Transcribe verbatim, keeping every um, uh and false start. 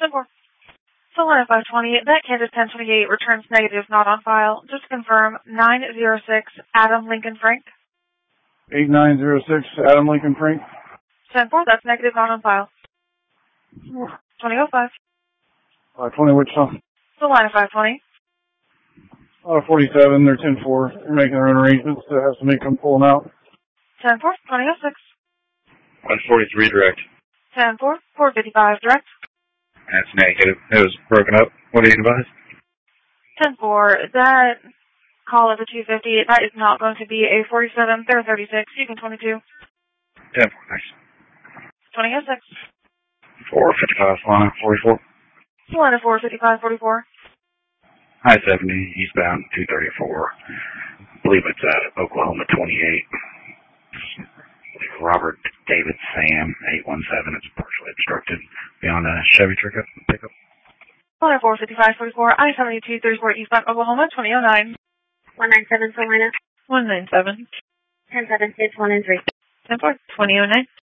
four. Solana five twenty, that Kansas ten twenty-eight returns negative, not on file. Just to confirm, nine zero six, Adam Lincoln Frank. eight nine zero six, Adam Lincoln Frank. ten four, that's negative, not on file. twenty oh five. five twenty, which song? Solana five twenty. Uh, forty-seven, they're ten four. They're making their own arrangements to have somebody come pull them out. ten four, twenty oh six. one forty-three direct. ten four, four fifty-five direct. That's negative. It was broken up. What do you advise? ten four, that call of the two fifty, that is not going to be a forty-seven, they're thirty-six, you can twenty-two. ten four, thanks. twenty oh six. four fifty-five, Solana, forty-four. Solana four fifty-five, forty-four. I seventy, eastbound, two thirty-four. I believe it's uh, Oklahoma twenty-eight. Robert David Sam, eight one seven. It's partially obstructed beyond a Chevy pickup. pickup. Solana four fifty-five, forty-four. I seventy-two, thirty-four, eastbound, Oklahoma, twenty oh nine. one nine seven, Solana. one nine seven. ten seven, six one and three. ten four, twenty oh nine.